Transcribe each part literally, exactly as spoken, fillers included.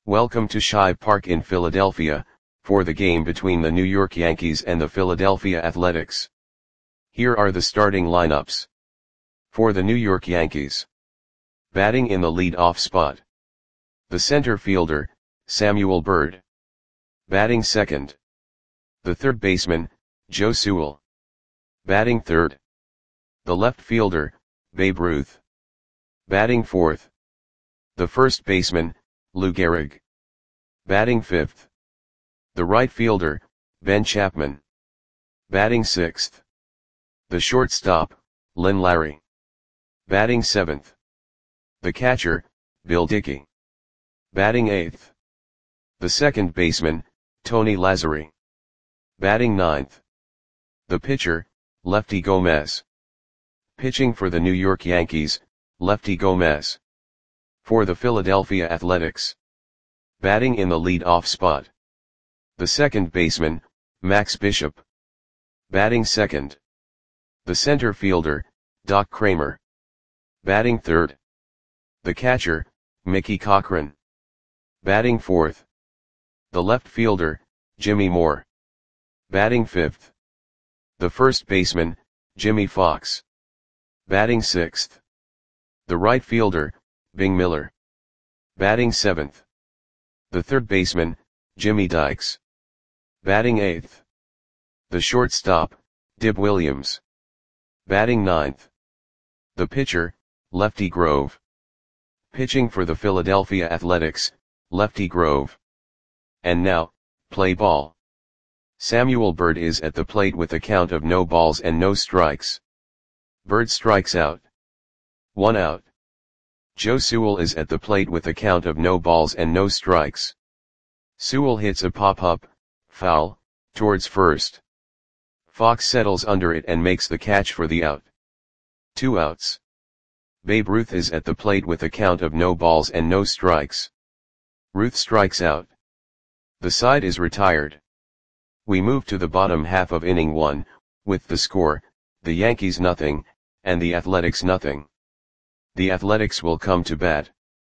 Welcome to Shibe Park in Philadelphia, for the game between the New York Yankees and the Philadelphia Athletics. Here are the starting lineups. For the New York Yankees. Batting in the lead-off spot. The center fielder, Samuel Byrd. Batting second. The third baseman, Joe Sewell. Batting third. The left fielder, Babe Ruth. Batting fourth. The first baseman, Lou Gehrig. Batting fifth. The right fielder, Ben Chapman. Batting sixth. The shortstop, Lynn Larry. Batting seventh. The catcher, Bill Dickey. Batting eighth. The second baseman, Tony Lazzeri. Batting ninth. The pitcher, Lefty Gomez. Pitching for the New York Yankees, Lefty Gomez. For the Philadelphia Athletics. Batting in the lead-off spot. The second baseman, Max Bishop. Batting second. The center fielder, Doc Kramer. Batting third. The catcher, Mickey Cochrane. Batting fourth. The left fielder, Jimmy Moore. Batting fifth. The first baseman, Jimmy Fox. Batting sixth. The right fielder, Bing Miller. Batting seventh. The third baseman, Jimmy Dykes. Batting eighth. The shortstop, Dib Williams. Batting ninth. The pitcher, Lefty Grove. Pitching for the Philadelphia Athletics, Lefty Grove. And now, play ball. Samuel Byrd is at the plate with a count of no balls and no strikes. Byrd strikes out. One out. Joe Sewell is at the plate with a count of no balls and no strikes. Sewell hits a pop-up, foul, towards first. Fox settles under it and makes the catch for the out. Two outs. Babe Ruth is at the plate with a count of no balls and no strikes. Ruth strikes out. The side is retired. We move to the bottom half of inning one, with the score, the Yankees nothing, and the Athletics nothing. The Athletics will come to bat.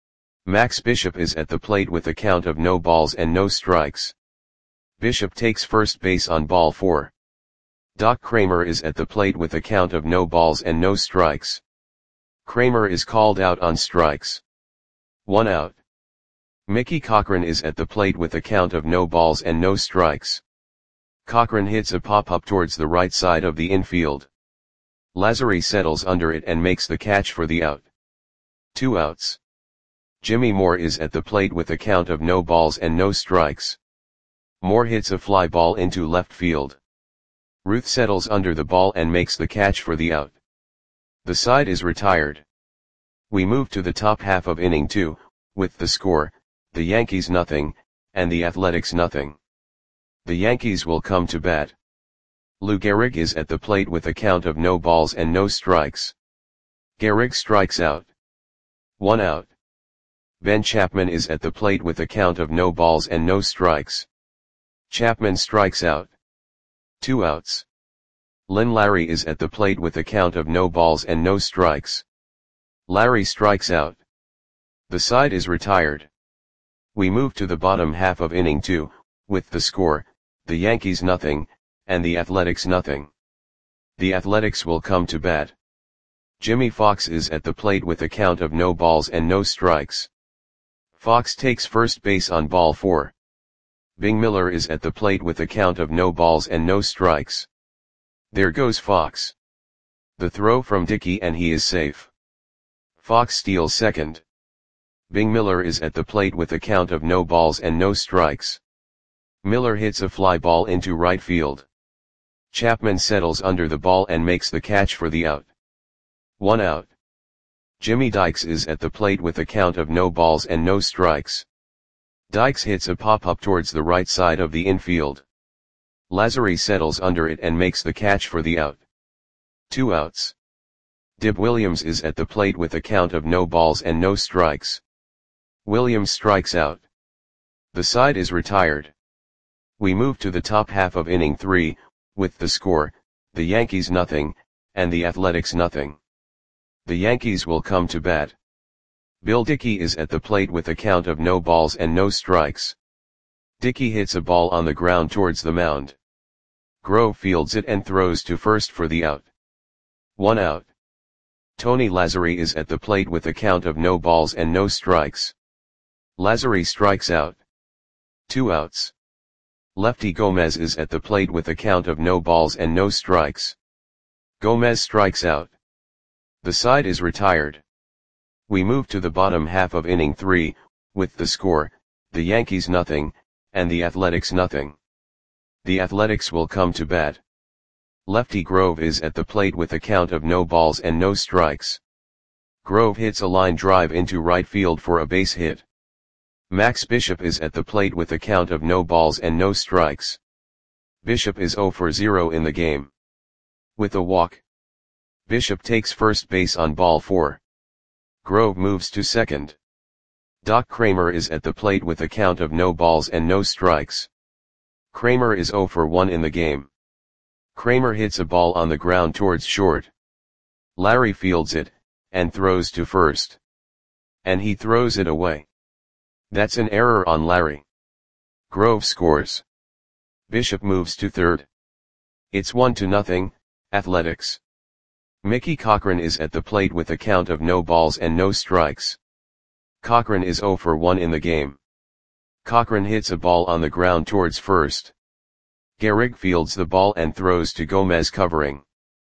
Max Bishop is at the plate with a count of no balls and no strikes. Bishop takes first base on ball four. Doc Kramer is at the plate with a count of no balls and no strikes. Kramer is called out on strikes. One out. Mickey Cochrane is at the plate with a count of no balls and no strikes. Cochrane hits a pop-up towards the right side of the infield. Lazzeri settles under it and makes the catch for the out. Two outs. Jimmy Moore is at the plate with a count of no balls and no strikes. Moore hits a fly ball into left field. Ruth settles under the ball and makes the catch for the out. The side is retired. We move to the top half of inning two, with the score, the Yankees nothing, and the Athletics nothing. The Yankees will come to bat. Lou Gehrig is at the plate with a count of no balls and no strikes. Gehrig strikes out. One out. Ben Chapman is at the plate with a count of no balls and no strikes. Chapman strikes out. Two outs. Lynn Larry is at the plate with a count of no balls and no strikes. Larry strikes out. The side is retired. We move to the bottom half of inning two, with the score, the Yankees nothing, and the Athletics nothing. The Athletics will come to bat. Jimmy Fox is at the plate with a count of no balls and no strikes. Fox takes first base on ball four. Bing Miller is at the plate with a count of no balls and no strikes. There goes Fox. The throw from Dickey and he is safe. Fox steals second. Bing Miller is at the plate with a count of no balls and no strikes. Miller hits a fly ball into right field. Chapman settles under the ball and makes the catch for the out. One out. Jimmy Dykes is at the plate with a count of no balls and no strikes. Dykes hits a pop-up towards the right side of the infield. Lazzeri settles under it and makes the catch for the out. Two outs. Dib Williams is at the plate with a count of no balls and no strikes. Williams strikes out. The side is retired. We move to the top half of inning three, with the score, the Yankees nothing, and the Athletics nothing. The Yankees will come to bat. Bill Dickey is at the plate with a count of no balls and no strikes. Dickey hits a ball on the ground towards the mound. Grove fields it and throws to first for the out. One out. Tony Lazzari is at the plate with a count of no balls and no strikes. Lazzari strikes out. Two outs. Lefty Gomez is at the plate with a count of no balls and no strikes. Gomez strikes out. The side is retired. We move to the bottom half of inning three, with the score, the Yankees nothing, and the Athletics nothing. The Athletics will come to bat. Lefty Grove is at the plate with a count of no balls and no strikes. Grove hits a line drive into right field for a base hit. Max Bishop is at the plate with a count of no balls and no strikes. Bishop is oh for oh in the game. With a walk, Bishop takes first base on ball four. Grove moves to second. Doc Kramer is at the plate with a count of no balls and no strikes. Kramer is oh for one in the game. Kramer hits a ball on the ground towards short. Larry fields it, and throws to first. And he throws it away. That's an error on Larry. Grove scores. Bishop moves to third. It's one to nothing, Athletics. Mickey Cochran is at the plate with a count of no balls and no strikes. Cochran is oh for one in the game. Cochran hits a ball on the ground towards first. Gehrig fields the ball and throws to Gomez covering.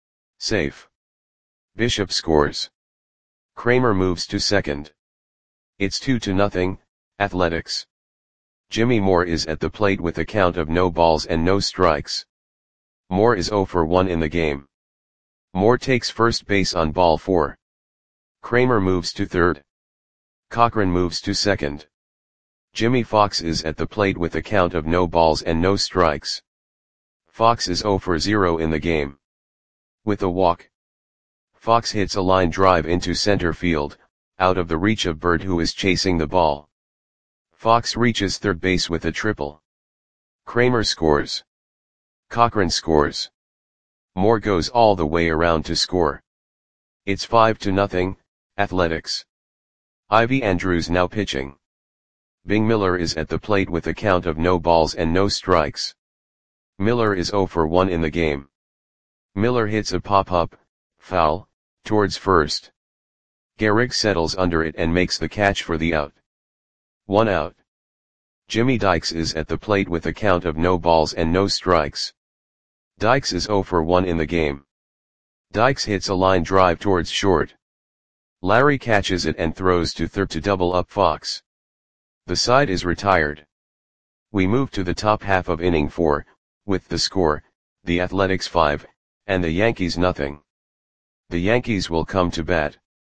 Safe. Bishop scores. Kramer moves to second. It's two to nothing, Athletics. Jimmy Moore is at the plate with a count of no balls and no strikes. Moore is oh for one in the game. Moore takes first base on ball four. Kramer moves to third. Cochran moves to second. Jimmy Fox is at the plate with a count of no balls and no strikes. Fox is oh for oh in the game. With a walk, Fox hits a line drive into center field, out of the reach of Bird who is chasing the ball. Fox reaches third base with a triple. Kramer scores. Cochran scores. Moore goes all the way around to score. It's five to nothing, Athletics. Ivy Andrews now pitching. Bing Miller is at the plate with a count of no balls and no strikes. Miller is oh for one in the game. Miller hits a pop-up, foul, towards first. Gehrig settles under it and makes the catch for the out. One out. Jimmy Dykes is at the plate with a count of no balls and no strikes. Dykes is oh for one in the game. Dykes hits a line drive towards short. Larry catches it and throws to third to double up Fox. The side is retired. We move to the top half of inning four, with the score, the Athletics five, and the Yankees nothing. The Yankees will come to bat.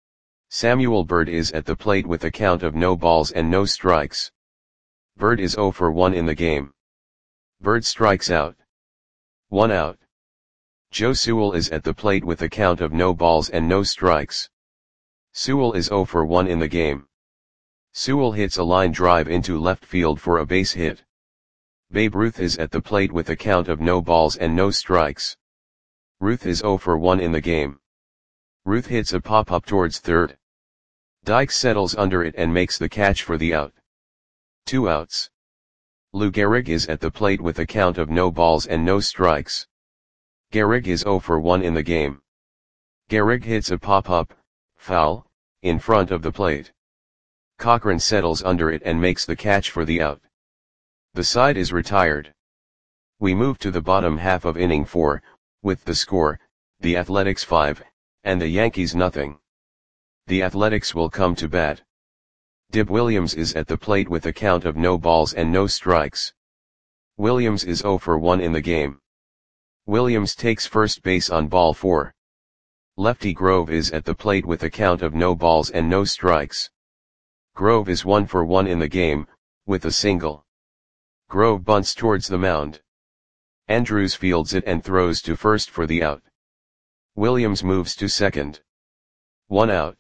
Samuel Bird is at the plate with a count of no balls and no strikes. Bird is oh for one in the game. Bird strikes out. One out. Joe Sewell is at the plate with a count of no balls and no strikes. Sewell is oh for one in the game. Sewell hits a line drive into left field for a base hit. Babe Ruth is at the plate with a count of no balls and no strikes. Ruth is oh for one in the game. Ruth hits a pop-up towards third. Dykes settles under it and makes the catch for the out. Two outs. Lou Gehrig is at the plate with a count of no balls and no strikes. Gehrig is oh for one in the game. Gehrig hits a pop-up, foul, in front of the plate. Cochran settles under it and makes the catch for the out. The side is retired. We move to the bottom half of inning four, with the score, the Athletics five, and the Yankees nothing. The Athletics will come to bat. Dib Williams is at the plate with a count of no balls and no strikes. Williams is oh for one in the game. Williams takes first base on ball four. Lefty Grove is at the plate with a count of no balls and no strikes. Grove is one for one in the game, with a single. Grove bunts towards the mound. Andrews fields it and throws to first for the out. Williams moves to second. One out.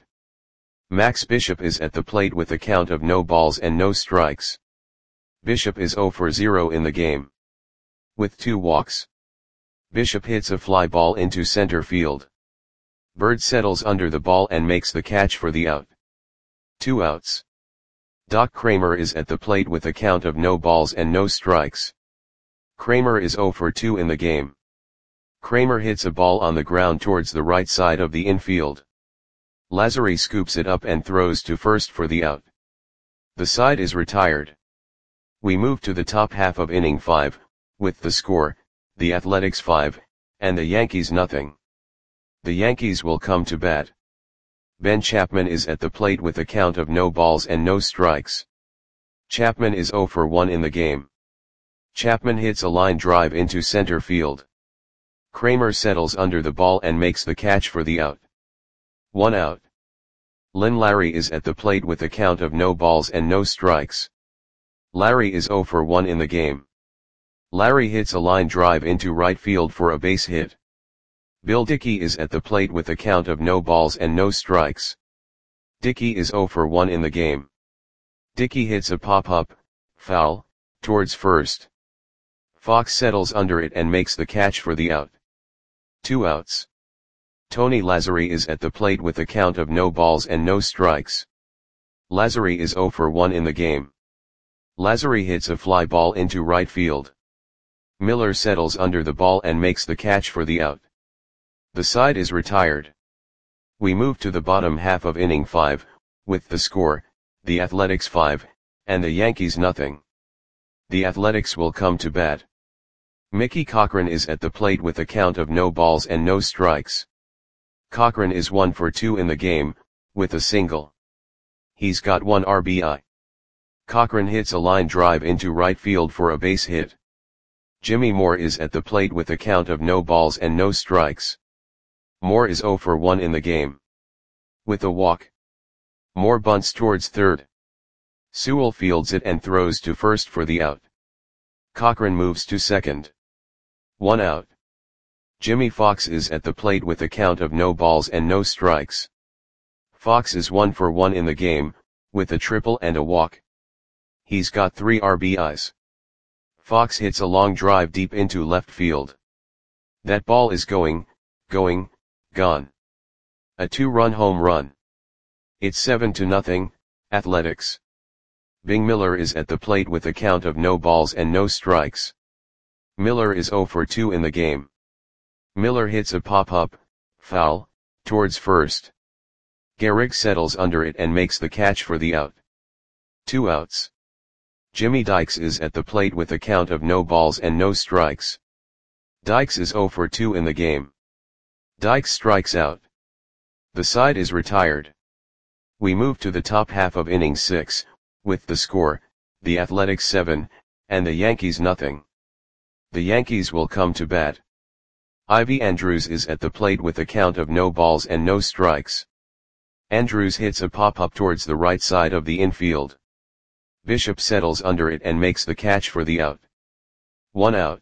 Max Bishop is at the plate with a count of no balls and no strikes. Bishop is oh for oh in the game. With two walks, Bishop hits a fly ball into center field. Bird settles under the ball and makes the catch for the out. Two outs. Doc Kramer is at the plate with a count of no balls and no strikes. Kramer is oh for two in the game. Kramer hits a ball on the ground towards the right side of the infield. Lazzeri scoops it up and throws to first for the out. The side is retired. We move to the top half of inning five, with the score, the Athletics five, and the Yankees nothing. The Yankees will come to bat. Ben Chapman is at the plate with a count of no balls and no strikes. Chapman is oh for one in the game. Chapman hits a line drive into center field. Kramer settles under the ball and makes the catch for the out. One out. Lynn Larry is at the plate with a count of no balls and no strikes. Larry is oh for one in the game. Larry hits a line drive into right field for a base hit. Bill Dickey is at the plate with a count of no balls and no strikes. Dickey is oh for one in the game. Dickey hits a pop-up, foul, towards first. Fox settles under it and makes the catch for the out. Two outs. Tony Lazzeri is at the plate with a count of no balls and no strikes. Lazzeri is oh for one in the game. Lazzeri hits a fly ball into right field. Miller settles under the ball and makes the catch for the out. The side is retired. We move to the bottom half of inning five, with the score, the Athletics five, and the Yankees nothing. The Athletics will come to bat. Mickey Cochrane is at the plate with a count of no balls and no strikes. Cochrane is one for two in the game, with a single. He's got one R B I. Cochrane hits a line drive into right field for a base hit. Jimmy Moore is at the plate with a count of no balls and no strikes. Moore is oh for one in the game. With a walk. Moore bunts towards third. Sewell fields it and throws to first for the out. Cochrane moves to second. One out. Jimmy Fox is at the plate with a count of no balls and no strikes. Fox is one for one in the game, with a triple and a walk. He's got three R B Is. Fox hits a long drive deep into left field. That ball is going, going, gone. A two-run home run. It's seven to nothing, Athletics. Bing Miller is at the plate with a count of no balls and no strikes. Miller is oh for two in the game. Miller hits a pop-up, foul, towards first. Gehrig settles under it and makes the catch for the out. Two outs. Jimmy Dykes is at the plate with a count of no balls and no strikes. Dykes is oh for two in the game. Dykes strikes out. The side is retired. We move to the top half of inning six, with the score, the Athletics seven, and the Yankees nothing. The Yankees will come to bat. Ivy Andrews is at the plate with a count of no balls and no strikes. Andrews hits a pop-up towards the right side of the infield. Bishop settles under it and makes the catch for the out. One out.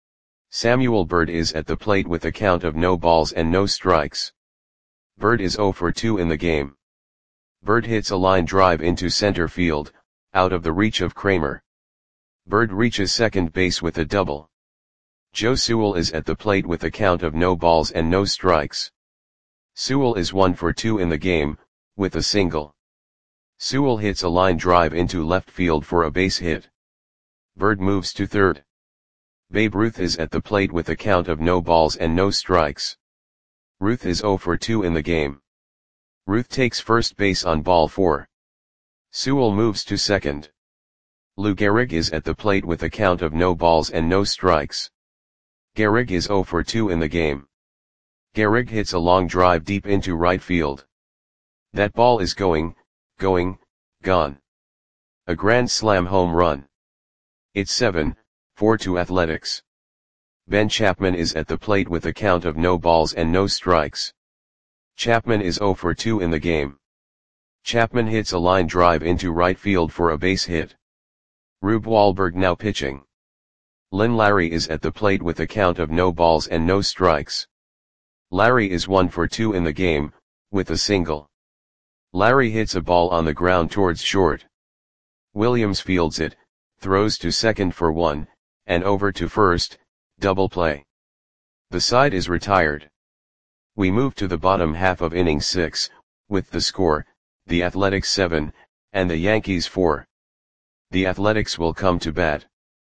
Samuel Bird is at the plate with a count of no balls and no strikes. Bird is oh for two in the game. Bird hits a line drive into center field, out of the reach of Kramer. Bird reaches second base with a double. Joe Sewell is at the plate with a count of no balls and no strikes. Sewell is one for two in the game, with a single. Sewell hits a line drive into left field for a base hit. Bird moves to third. Babe Ruth is at the plate with a count of no balls and no strikes. Ruth is oh for two in the game. Ruth takes first base on ball four. Sewell moves to second. Lou Gehrig is at the plate with a count of no balls and no strikes. Gehrig is oh for two in the game. Gehrig hits a long drive deep into right field. That ball is going, going, gone. A grand slam home run. It's seven, four to Athletics. Ben Chapman is at the plate with a count of no balls and no strikes. Chapman is oh for two in the game. Chapman hits a line drive into right field for a base hit. Rube Wahlberg now pitching. Lynn Larry is at the plate with a count of no balls and no strikes. Larry is one for two in the game, with a single. Larry hits a ball on the ground towards short. Williams fields it, throws to second for one, and over to first, double play. The side is retired. We move to the bottom half of inning six, with the score, the Athletics seven, and the Yankees four. The Athletics will come to bat.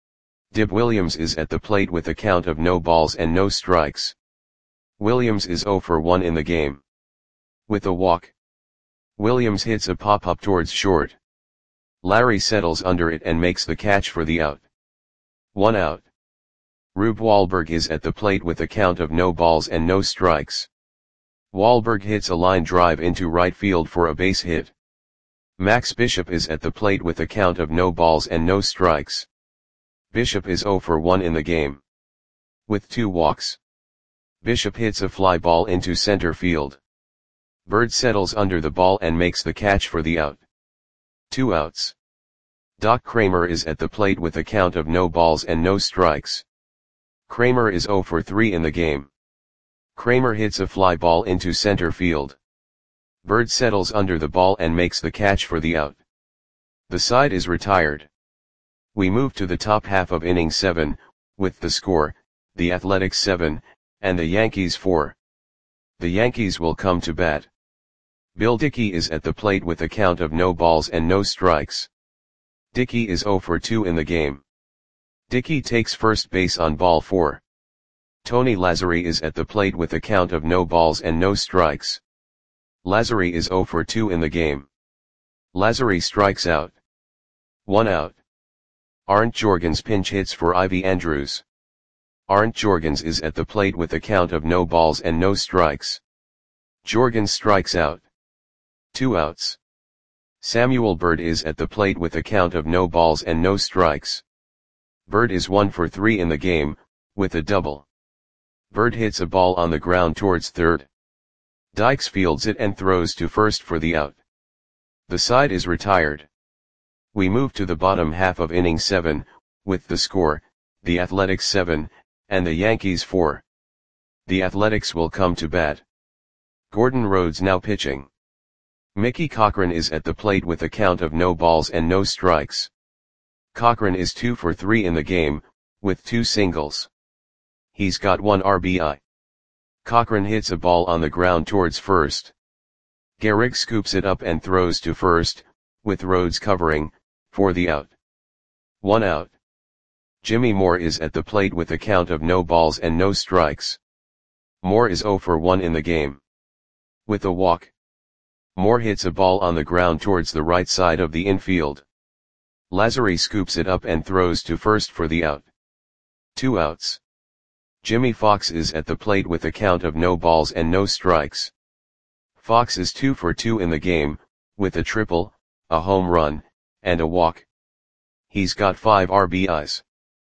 Dib Williams is at the plate with a count of no balls and no strikes. Williams is zero for one in the game. With a walk, Williams hits a pop-up towards short. Larry settles under it and makes the catch for the out. One out. Rube Wahlberg is at the plate with a count of no balls and no strikes. Wahlberg hits a line drive into right field for a base hit. Max Bishop is at the plate with a count of no balls and no strikes. Bishop is zero for one in the game. With two walks, Bishop hits a fly ball into center field. Bird settles under the ball and makes the catch for the out. Two outs. Doc Kramer is at the plate with a count of no balls and no strikes. Kramer is zero for three in the game. Kramer hits a fly ball into center field. Bird settles under the ball and makes the catch for the out. The side is retired. We move to the top half of inning seven, with the score, the Athletics seven, and the Yankees four. The Yankees will come to bat. Bill Dickey is at the plate with a count of no balls and no strikes. Dickey is zero for two in the game. Dickey takes first base on ball four. Tony Lazzeri is at the plate with a count of no balls and no strikes. Lazzeri is zero for two in the game. Lazzeri strikes out. One out. Arndt Jorgens pinch hits for Ivy Andrews. Arndt Jorgens is at the plate with a count of no balls and no strikes. Jorgens strikes out. Two outs. Samuel Bird is at the plate with a count of no balls and no strikes. Bird is one for three in the game, with a double. Bird hits a ball on the ground towards third. Dykes fields it and throws to first for the out. The side is retired. We move to the bottom half of inning seven, with the score, the Athletics seven, and the Yankees four. The Athletics will come to bat. Gordon Rhodes now pitching. Mickey Cochrane is at the plate with a count of no balls and no strikes. Cochrane is two for three in the game, with two singles. He's got one R B I. Cochrane hits a ball on the ground towards first. Gehrig scoops it up and throws to first, with Rhodes covering, for the out. One out. Jimmy Moore is at the plate with a count of no balls and no strikes. Moore is zero for one in the game. With a walk, Moore hits a ball on the ground towards the right side of the infield. Lazzeri scoops it up and throws to first for the out. Two outs. Jimmy Fox is at the plate with a count of no balls and no strikes. Fox is two for two in the game, with a triple, a home run, and a walk. He's got five R B Is.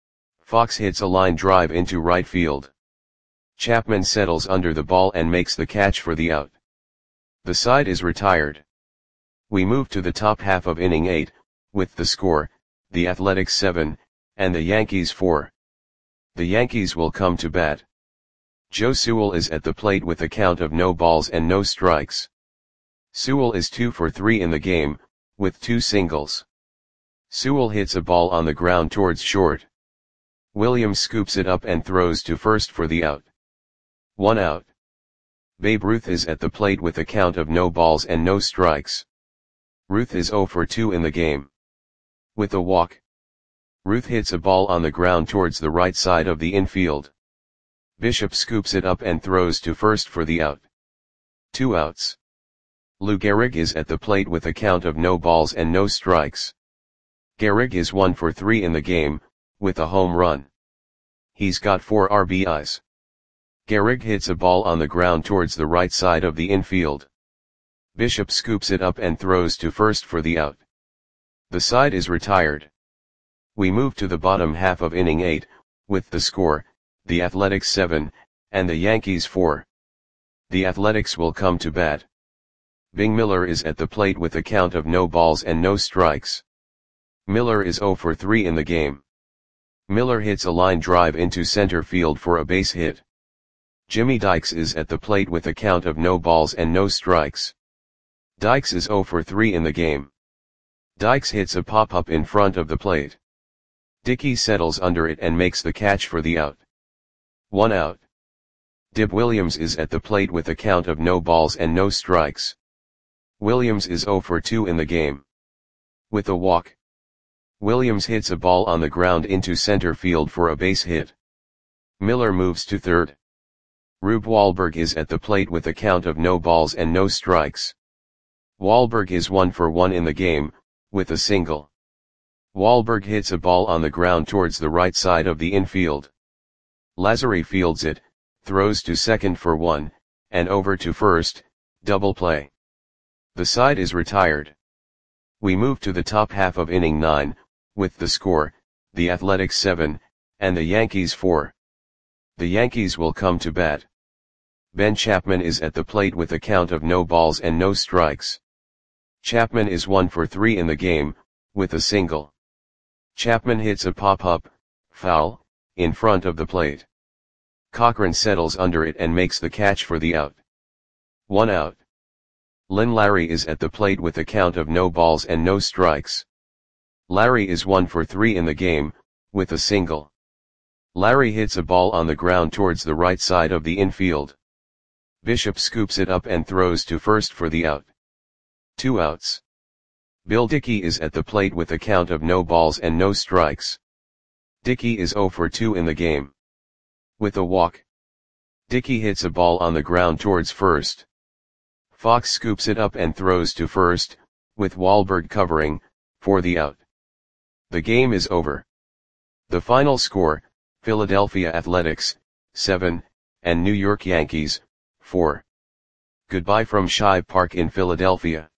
Fox hits a line drive into right field. Chapman settles under the ball and makes the catch for the out. The side is retired. We move to the top half of inning eight, with the score, the Athletics seven, and the Yankees four. The Yankees will come to bat. Joe Sewell is at the plate with a count of no balls and no strikes. Sewell is two for three in the game, with two singles. Sewell hits a ball on the ground towards short. Williams scoops it up and throws to first for the out. One out. Babe Ruth is at the plate with a count of no balls and no strikes. Ruth is zero for two in the game. With a walk, Ruth hits a ball on the ground towards the right side of the infield. Bishop scoops it up and throws to first for the out. Two outs. Lou Gehrig is at the plate with a count of no balls and no strikes. Gehrig is one for three in the game, with a home run. He's got four R B Is. Gehrig hits a ball on the ground towards the right side of the infield. Bishop scoops it up and throws to first for the out. The side is retired. We move to the bottom half of inning eight, with the score, the Athletics seven, and the Yankees four. The Athletics will come to bat. Bing Miller is at the plate with a count of no balls and no strikes. Miller is zero for three in the game. Miller hits a line drive into center field for a base hit. Jimmy Dykes is at the plate with a count of no balls and no strikes. Dykes is zero for three in the game. Dykes hits a pop-up in front of the plate. Dickey settles under it and makes the catch for the out. One out. Dib Williams is at the plate with a count of no balls and no strikes. Williams is zero for two in the game. With a walk, Williams hits a ball on the ground into center field for a base hit. Miller moves to third. Rube Wahlberg is at the plate with a count of no balls and no strikes. Wahlberg is one for one in the game, with a single. Wahlberg hits a ball on the ground towards the right side of the infield. Lazzeri fields it, throws to second for one, and over to first, double play. The side is retired. We move to the top half of inning nine, with the score, the Athletics seven, and the Yankees four. The Yankees will come to bat. Ben Chapman is at the plate with a count of no balls and no strikes. Chapman is one for three in the game, with a single. Chapman hits a pop-up, foul, in front of the plate. Cochran settles under it and makes the catch for the out. One out. Lynn Larry is at the plate with a count of no balls and no strikes. Larry is one for three in the game, with a single. Larry hits a ball on the ground towards the right side of the infield. Bishop scoops it up and throws to first for the out. Two outs. Bill Dickey is at the plate with a count of no balls and no strikes. Dickey is zero for two in the game. With a walk, Dickey hits a ball on the ground towards first. Fox scoops it up and throws to first, with Wahlberg covering, for the out. The game is over. The final score, Philadelphia Athletics, seven, and New York Yankees, four. Goodbye from Shibe Park in Philadelphia.